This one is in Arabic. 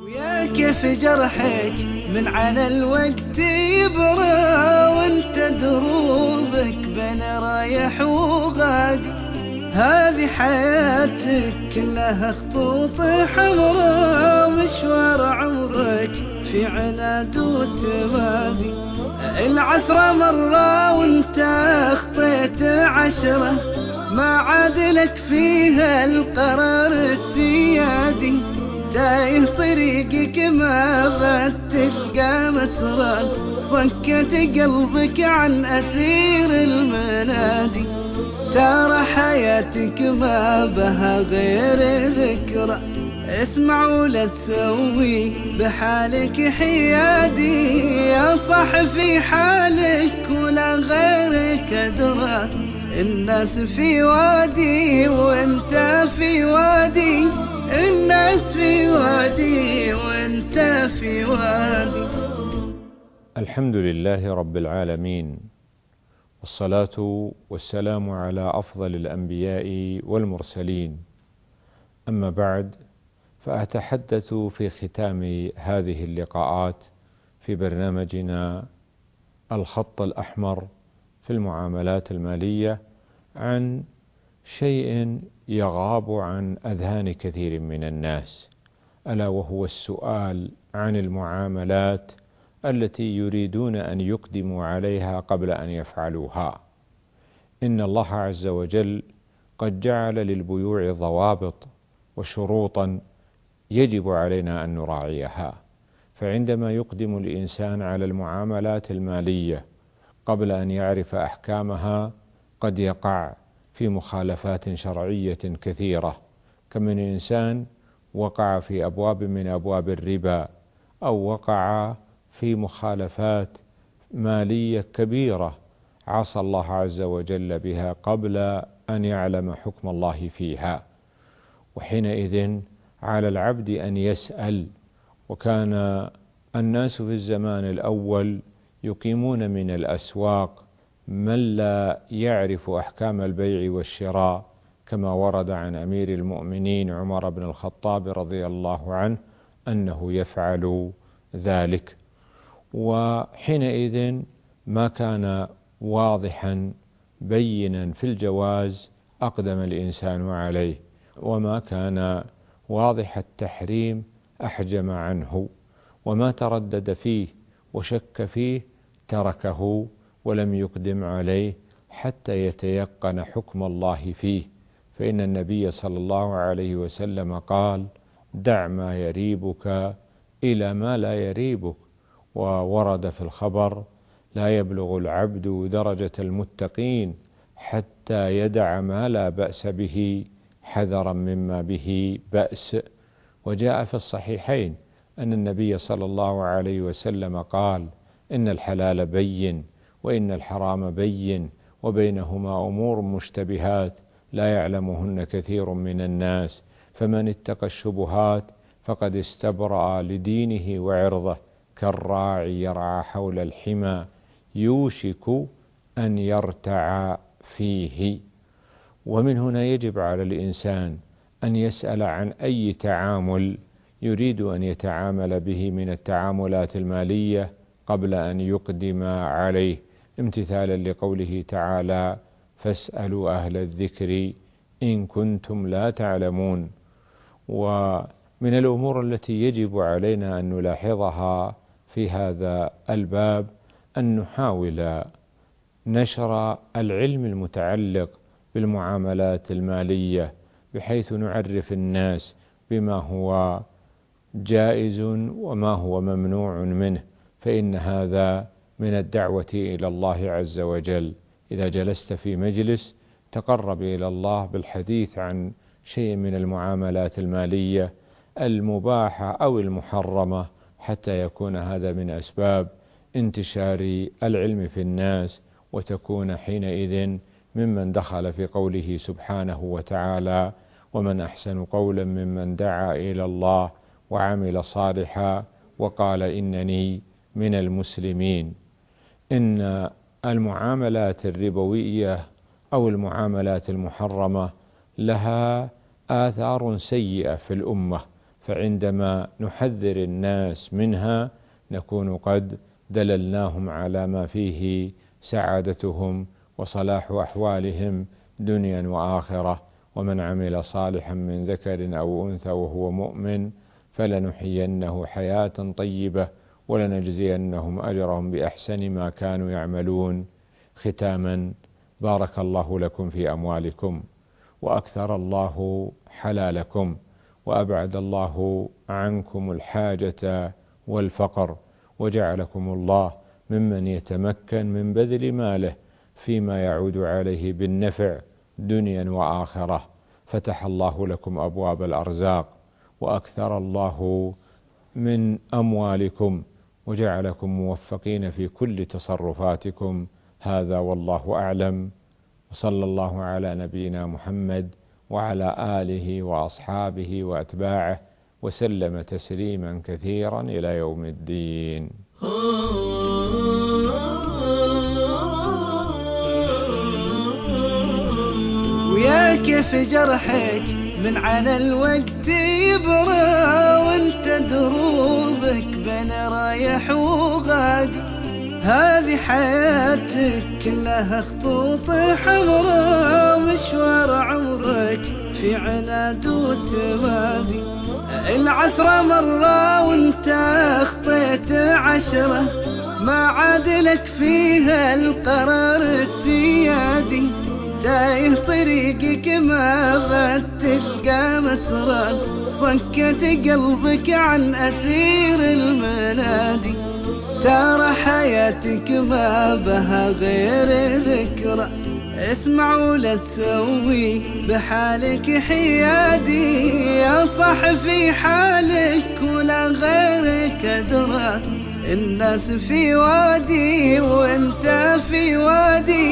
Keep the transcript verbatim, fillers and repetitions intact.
ويا كيف جرحك من على الوقت يبرى، وانت دروبك بين رايح وغادي. هذه حياتك كلها خطوط حمراء، مشوار عمرك في عناد وتمادي. العثرة مرة وانت اخطيت عشرة، ما عاد لك فيها القرار السيادي. تايه طريقك ما بات تلقى مسرى، صكت قلبك عن أثير المنادي. ترى حياتك ما بها غير ذكرى، اسمع ولا تسوي بحالك حيادي. يا صاح في حالك ولا غيرك أدرى، الناس في وادي وانت في وادي. الناس في وادي وانت في وادي. الحمد لله رب العالمين، والصلاة والسلام على أفضل الأنبياء والمرسلين. أما بعد، فأتحدث في ختام هذه اللقاءات في برنامجنا الخط الأحمر في المعاملات المالية عن شيء يغاب عن أذهان كثير من الناس، ألا وهو السؤال عن المعاملات التي يريدون أن يقدموا عليها قبل أن يفعلوها. إن الله عز وجل قد جعل للبيوع ضوابط وشروطا يجب علينا أن نراعيها، فعندما يقدم الإنسان على المعاملات المالية قبل أن يعرف أحكامها قد يقع في مخالفات شرعية كثيرة، كمن إنسان وقع في أبواب من أبواب الربا، أو وقع في مخالفات مالية كبيرة عصى الله عز وجل بها قبل أن يعلم حكم الله فيها. وحينئذ على العبد أن يسأل. وكان الناس في الزمان الأول يقيمون من الأسواق من لا يعرف أحكام البيع والشراء، كما ورد عن أمير المؤمنين عمر بن الخطاب رضي الله عنه أنه يفعل ذلك. وحينئذ ما كان واضحا بينا في الجواز أقدم الإنسان عليه، وما كان واضح التحريم أحجم عنه، وما تردد فيه وشك فيه تركه ولم يقدم عليه حتى يتيقن حكم الله فيه. فإن النبي صلى الله عليه وسلم قال: دع ما يريبك إلى ما لا يريبك. وورد في الخبر: لا يبلغ العبد درجة المتقين حتى يدع ما لا بأس به حذرا مما به بأس. وجاء في الصحيحين أن النبي صلى الله عليه وسلم قال: إن الحلال بين وإن الحرام بين وبينهما أمور مشتبهات لا يعلمهن كثير من الناس، فمن اتقى الشبهات فقد استبرأ لدينه وعرضه، كالراعي يرعى حول الحمى يوشك أن يرتع فيه. ومن هنا يجب على الإنسان أن يسأل عن أي تعامل يريد أن يتعامل به من التعاملات المالية قبل أن يقدم عليه، امتثالا لقوله تعالى: فاسألوا أهل الذكر إن كنتم لا تعلمون. ومن الأمور التي يجب علينا أن نلاحظها في هذا الباب أن نحاول نشر العلم المتعلق بالمعاملات المالية، بحيث نعرف الناس بما هو جائز وما هو ممنوع منه، فإن هذا من الدعوة إلى الله عز وجل. إذا جلست في مجلس تقرب إلى الله بالحديث عن شيء من المعاملات المالية المباحة أو المحرمة، حتى يكون هذا من أسباب انتشار العلم في الناس، وتكون حينئذ ممن دخل في قوله سبحانه وتعالى: ومن أحسن قولا ممن دعا إلى الله وعمل صالحا وقال إنني من المسلمين. إن المعاملات الربوية أو المعاملات المحرمة لها آثار سيئة في الأمة، فعندما نحذر الناس منها نكون قد دللناهم على ما فيه سعادتهم وصلاح أحوالهم دنيا وآخرة. ومن عمل صالحا من ذكر أو أنثى وهو مؤمن فلنحيينه حياة طيبة ولنجزينهم أجرهم بأحسن ما كانوا يعملون. ختاما، بارك الله لكم في أموالكم، وأكثر الله حلالكم، وأبعد الله عنكم الحاجة والفقر، وجعلكم الله ممن يتمكن من بذل ماله فيما يعود عليه بالنفع دنيا وآخرة. فتح الله لكم أبواب الأرزاق، وأكثر الله من أموالكم، وجعلكم موفقين في كل تصرفاتكم. هذا والله أعلم، وصلى الله على نبينا محمد وعلى آله وأصحابه وأتباعه وسلم تسليما كثيرا إلى يوم الدين. ويا كيف جرحك من على الوقت يبرى، وانت دروبك بين رايح وغادي. هذه حياتك كلها خطوط حمراء، مشوار عمرك في عناد وتمادي. العثرة مرة وانت اخطيت عشرة، ما عاد لك فيها القرار السيادي. تايه طريقك ما بات تلقى مسرى، صكت قلبك عن أسير المنادي. ترى حياتك ما بها غير ذكرى، اسمع ولا تسوي بحالك حيادي. يا صح في حالك ولا غيرك أدرى، الناس في وادي وانت في وادي.